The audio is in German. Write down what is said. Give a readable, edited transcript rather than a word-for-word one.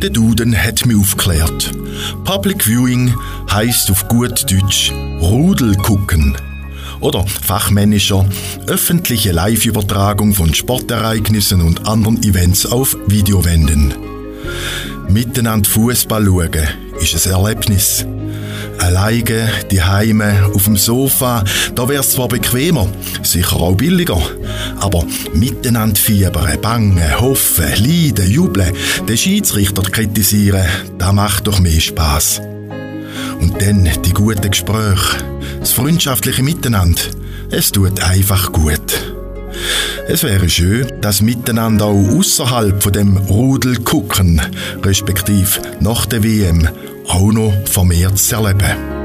Der Duden hat mich aufgeklärt. Public Viewing heisst auf gut Deutsch Rudel gucken. Oder fachmännischer öffentliche Live-Übertragung von Sportereignissen und anderen Events auf Videowänden. Miteinander Fußball schauen ist ein Erlebnis. Alleine, daheim, auf dem Sofa, da wär's zwar bequemer, sicher auch billiger, aber miteinander fiebern, bangen, hoffen, leiden, jubeln, den Schiedsrichter kritisieren, das macht doch mehr Spass. Und dann die guten Gespräche, das freundschaftliche Miteinander, es tut einfach gut. Es wäre schön, das Miteinander auch ausserhalb von dem Rudel gucken, respektive nach der WM, auch noch vermehrt zu erleben.